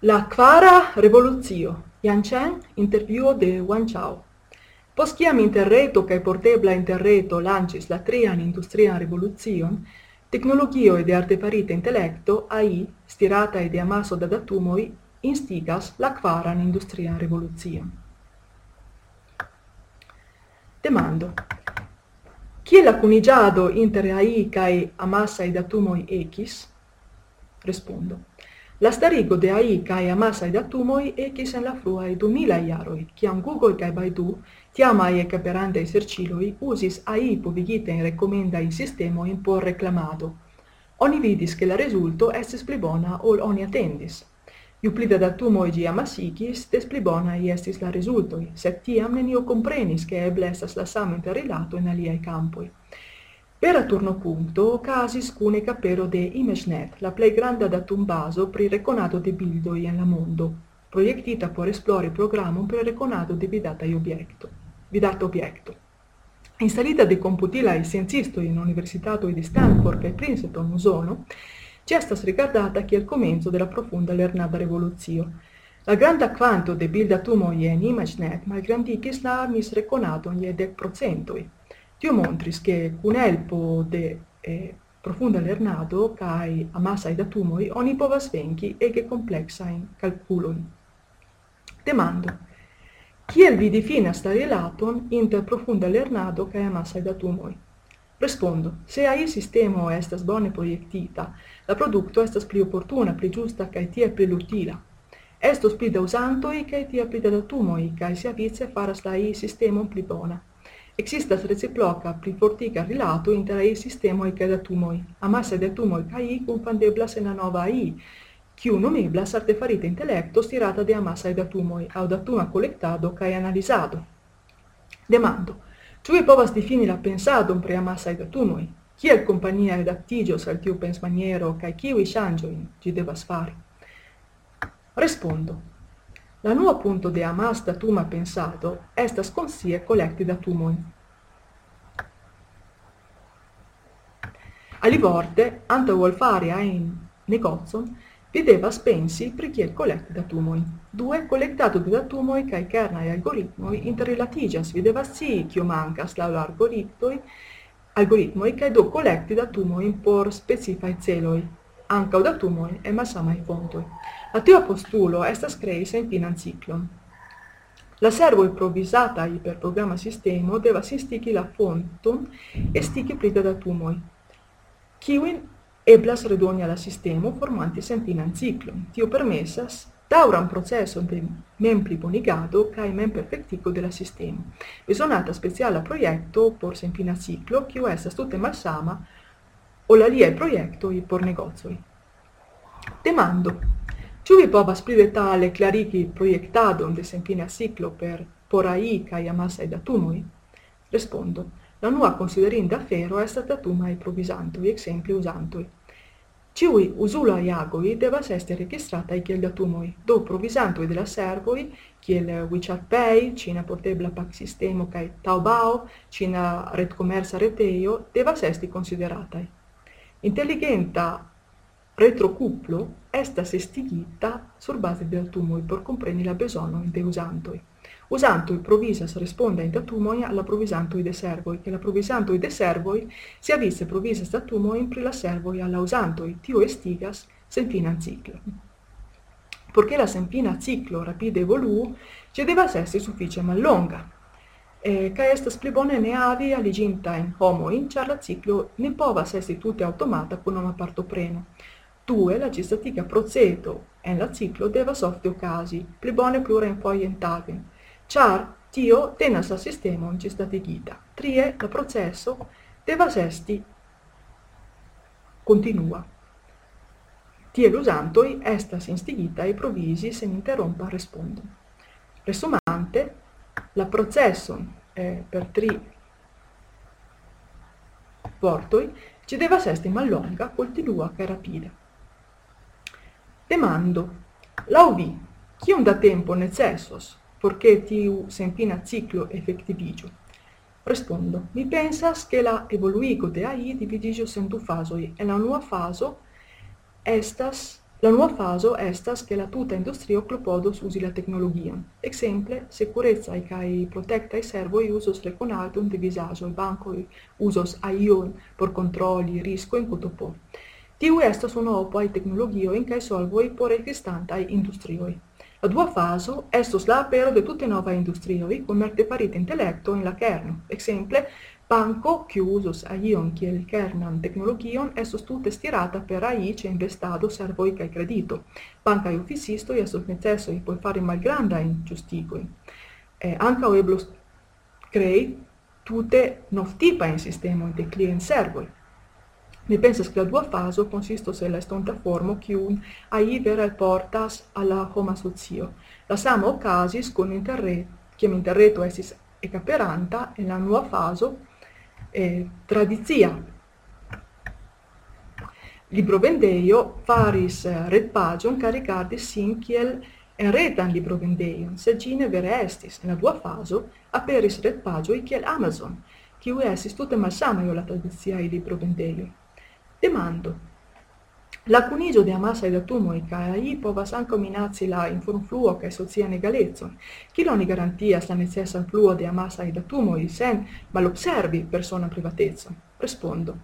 La kvara revoluzio, Yanchen intervjuo de Wan Chao. Post kiam interreto kaj portebla interreto lanĉis la trian industrian revolucion, teknologioj de artefarita intelekto AI, stirataj de amaso da datumoj, instigas la kvaran industrian revolucion. Demando: kiel la kuniĝado inter AI kaj amasaj datumoj ekis? Respondo: la starigo de AI kaj amasaj datumoj ekis en la fruaj 2000 jaroj, kiam Google kaj Baidu, tiamaj ekaperandaj serĉiloj, uzis AI povigitajn rekomendajn sistemojn por reklamado. Oni vidis ke la rezulto estis pli bona ol oni atendis. Ju pli da datumoj ĝi amasigis, des pli bonaj estis la rezultoj, sed tiam neniu komprenis ke eble estas la sama interrilato en aliaj kampoj. Per turnopunkto okazis cune capero de ImageNet, la plej granda datumbazo pri rekonado de bildoj en la mondo, projektita por esplori programon pri rekonado de vidata objekto. Instalita de komputilaj sciencistoj en universitatoj de Stanford kaj Princeton, Usono, ĝi estas rigardata kiel komenco de la profunda lernada revolucio. La granda kvanto de bildatumoj en ImageNet malgrandigis la misrekonadon je 10%. Tio montris che cun helpo de profunda lernado kai amasaj datumoj oni povas venki ege kompleksaјn kalkulojn. Demando: kiel vi difinas la rilaton inter profunda lernado kai amasaj datumoj? Respondo: se AI sistemo estas bone projektita, la produkto estas pli oportuna, pli ĝusta kaj tie pli utila. Estos pli da uzantoj kaj tie pli da datumoj, kaj siavice faras la AI sistemon pli bona. Existas reciproca pli fortika rilato inter AI sistemoj kaj datumoj. Amasaj datumoj kaj AI kunfandeblas en la nova AI, kiu nomeblas artefarita intelekto stirata de amasaj datumoj aŭ datuma kolektado kaj analizado. Demando: ĉu vi povas difini la pensadon pri amasaj datumoj? Kiel kompania adaptiĝos al tiu pensmaniero kaj kiuj ŝanĝojn ĝi devas fari? Respondo: la nua punto de amas datuma pensado estas konsie kolekti datumojn. Alivorte, antaŭ ol fari ajn negocon, vi devas pensi pri kiel kolekti datumojn. Due, kolektado de datumoj kaj kernaj algoritmoj interrilatiĝas. Vi devas scii kio mankas laŭ la algoritmoj kaj do kolekti datumojn por specifaj celoj, ankaŭ datumojn en malsamaj fontoj. La tia postulo estas krei senfinan ciklon. La servoj provizataj per programa sistemo devas instigi la fonton e stigi pli da datumoj, kiujn eblas redoni al la sistemo formante senfinan ciklon. Tio permesas daŭran proceson de memplibonigado kaj memperfektigo de la sistemo. Bezonata speciala projekto por senfina ciklo, kiu estas tute malsama ol aliaj projektoj por negocoj. Demando: ĉu vi povas pli detale klarigi projektadon de senfina ciklo por AI kaj amasaj datumoj? Respondo: la unua konsiderinda afero estas datumaj provizantoj, ekzemple uzantoj. Ĉiuj uzulaj agoj devas esti registrataj kiel datumoj, do provizantoj de la servoj, kiel WeChat Pay, ĉina portebla pagsistemo kaj Taobao, ĉina retkomerca retejo, devas esti konsiderataj. Intelligenta retrokuplo estas estigita surbaze de datumoj por kompreni la bezonojn de uzantoj. Uzantoj provizas respondajn datumojn al la provizantoj de servoj, kaj la provizantoj de servoj siavice provizas datumojn pri la servoj al la uzantoj. Tio estigas senfinan ciklon. Por ke la senfina ciklo rapide evoluu, ĝi devas esti sufiĉe mallonga. Kaj estas pli bone ne havi aliĝintajn homojn, ĉar la ciklo ne povas esti tute aŭtomata kun homa partopreno. Due, la ĝisdatika procedo en la ciklo devas ofte okazi, pli bone plurajn fojojn tagen, ĉar tio tenas la sistemon ĝisdatigita. Trie, la proceso devas esti kontinua. Tiel uzantoj estas instigitaj provizi seninterrompa respondon. Resumante, la proceson per 3 vortoj ĝi devas esti mallonga, kontinua kaj rapida. Demando: laŭ vi, kiom da tempo necesos por ke tiu senfina ciklo efektiviĝu? Respondo: mi pensas ke la evoluigo de AI dividiĝos en 2 fazoj. En la unua fazo estas La nuova fase estas che la tuta industria clopodos usi la tecnologia. Exemple, sicurezza e cai protecta e servo e usos reconaldum de visaggio e banco e usos aion por controlli, risco in cotopo. Tiu estas uno opo ai tecnologio in cai solvoi por existantai industrioi. La dua faso estos la apero de tutte nova industrioi con artefarite intellecto in la kerno. Exemple, banco, che usos aion kiel kernan tecnologion, estos tute stirata per AI ce investado servoi cae credito. Banca e officisto estos necessoi por fare malgranda in giustigoi. Anca eblos crei tute nov tipa in sistema de client servoi. Mi pensas che la dua faso consistos en la estonta formo quiun AI vera portas alla homa socio. La sama ocasis con interret, quiem interreto estis ecaperanta en la nuova faso tradizia. Librovendeio faris retpagion caricardis sin kiel enretan librovendeion, sed gine vere estis. En la dua faso aperis retpagioi kiel Amazon, kiu estis tute malsama io la tradiziai librovendeioi. Demando. La cunigio de amassa ed atumoi ca AI povas anco minazi la informfluo ca socia negalezon. Chi non garantias la necessa fluo de amassa ed atumoi sen malobservi persona privatezzo? Respondo.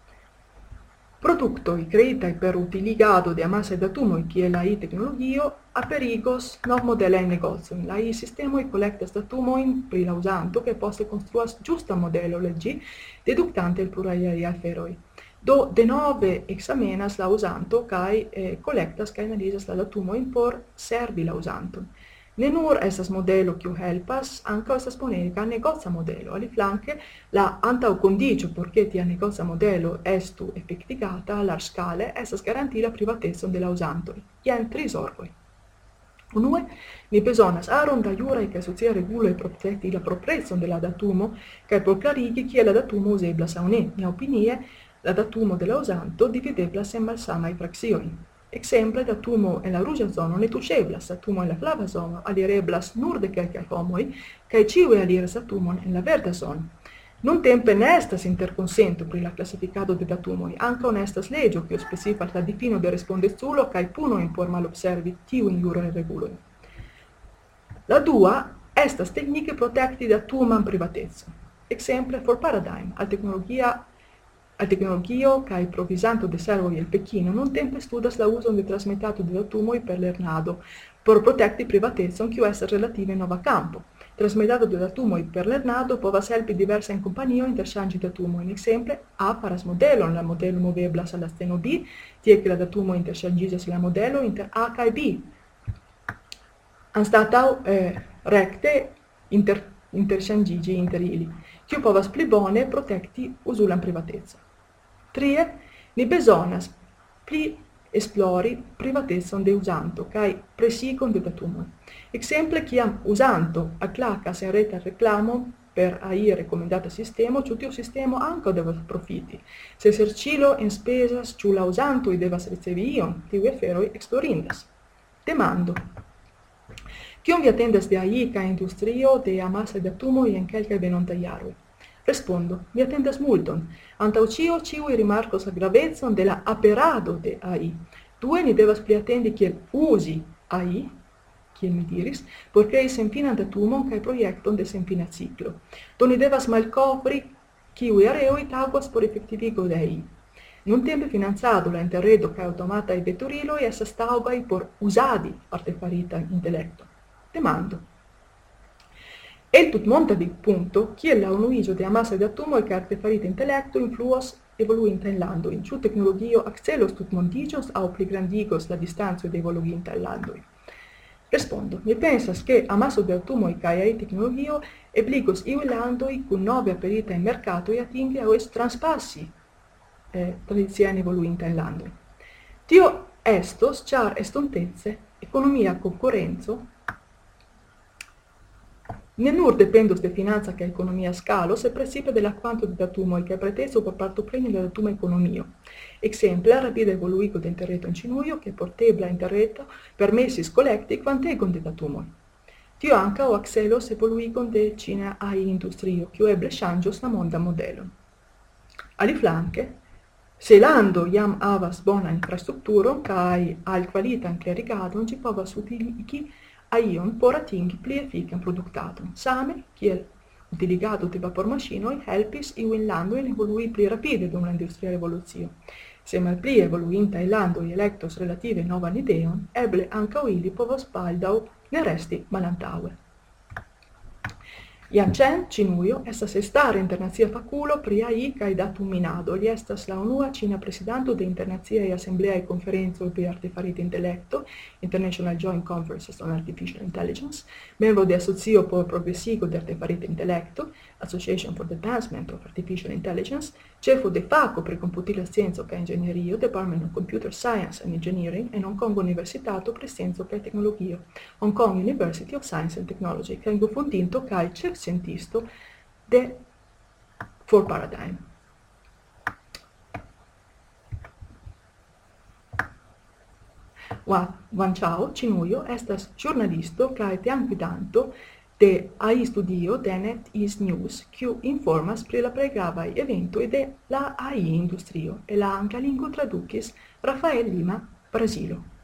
Productoi creitai per utiligado de amassa ed atumoi chi la AI tecnologio aperigos nov modella in negozio. La AI sistemoi collectas datumoin pri la usanto che posse construas giusta modello leggi deductante il plurai AI aferoi. Do de nove examenas la usanto cae collectas cae analisas la datumoin por servi la usanto. Ne nur estas modelo kiu helpas, anca estas ponega negozia modelo. Aliflanque, la antau condicio porche tia negozia modelo estu effectigata large scale estas garanti la privatezon de la usantoi. Ien trisorgoi. Unue, ni besonas aron da iurae cae socia regulo e protetti la proprezon de la datumo, cae por clarigi kie la datumo useblas au ne. Mia opinie, la datumo de la usanto divideblas en malsamai fraccioi. Exemple, datumo en la rugia zono ne tuŝeblas, datumo en la flava zono alireblas nur de kelkaj homoj, kaj ĉiuj aliras datumon en la verda zono. Nuntempe ne estas interkonsento pri la klasifikado de datumoj, ankaŭ ne estas leĝo kiu specifas la difino de respondeculo kaj punojn por malobservi tiujn jurajn regulojn. La dua estas teknike protekti datuman privatecon. Exemple, for Paradigm, al tecnologio cae provisanto de servoi el Pechino non tempe studas la uson de trasmetato de datumoi per lernado, por protecti privatezon kiu estas relative nova campo. Trasmetato de datumoi per lernado povas helpi diversa in companio interŝanĝi datumojn. Exemple, A faras modelon, la modelo moveblas al la sceno B, tie che la datumo interŝanĝiĝas la modelo inter A kaj B. Anstataŭ rekte interŝanĝiĝi inter ili, kiu povas pli bone protekti uzulan privatezon. Trie, ni besonas pli esplori privatezon de usanto kaj presigon de datumoj. Exemple, kiam usanto aklakas en reta reklamo per AI rekomendata sistemo, ĉu tiu sistemo ankaŭ devas profiti. Se serĉilo enspezas, ĉu la uzantoj devas ricevi ion, tiuj aferoj esplorindas. Demando. Kion vi atendas de AI kaj industrio de amasa de datumoj en kelkaj venontaj jaroj? Respondo, mi attendas multon. Antau cio, ciui rimarcos la gravezon de la aperado de AI. Due, ni devas pli attendi kiel usi AI, kiel mi diris, por crei senfinan datumon cae proiecton de senfina ciclo. Do ni devas malcopri kiui areoi taguas por effectivigo de AI. Nuntempe finanzado la interredo cae automata e veturiloi esas taugai por usadi artefarita intellecto. Demando. El tutmonta di punto, kiel la unuiĝo de amasa de atomoj kaj artefarita intelekto influos evoluinta en landoj. Ĉu teknologio akcelos tutmondiĝos aŭ pligrandigos la distanco de evoluinta en landoj? Respondo, mi pensas ke amaso de atomoj kaj AI-teknologio ebligos iuj landoj kun nove aperitaj merkatoj atingi aŭ eĉ transpasi tradiciajn evoluintajn landojn. Tio estos, ĉar estontece ekonomia konkurenco ne nur dependos de finanza ca economia scalo, se precipe de la quanto de datumoi ca preteso por partopreni la datuma economio. Exemple, rapida evoluigo de interreto in cinuio, che portebla interreto permesis collecti quantegon de datumoi. Tio anca o axelos evoluigon de Cina AI industrio, quio eble changios la monda modelon. Aliflanque, Se lando jam havas bonan infrastrukturon kaj altkvalitan klerigadon, ĝi povas utiligi aion por atingi pli efikan produktadon. Same kiel utiligado de vapormaŝinoj helpis iujn landojn evolui pli rapide dum la industria revolucio. Se malpli evoluintaj landoj elektos relative novan ideon, eble ankaŭ ili povos baldaŭ ne resti malantaŭe. Yan Chen, Ĉinujo, estas elstara internacia fakulo pri AI kaj datumminado. Li estas la unua ĉina presidanto de internaciaj asembleaj konferencoj pri artefarita intelekto, International Joint Conferences on Artificial Intelligence, membro de asocio por progresigo de artefarita intelekto, Association for the Advancement of Artificial Intelligence, ĉefo de fako pri komputila scienco kaj inĝenierio, Department of Computer Science and Engineering en Hong Kong Universitato pri Scienco kaj Teknologio, Hong Kong University of Science and Technology, kaj fondinto kaj ĉefscientisto de For Paradigm. Wan Chao, Ĉinujo, estas ĵurnalisto kaj teamgvidanto de AI studio de NetEase News, kiu informas pri la plej gravaj eventoj de la AI industrio. En la angla lingvo tradukis Rafael Lima, Brazilo.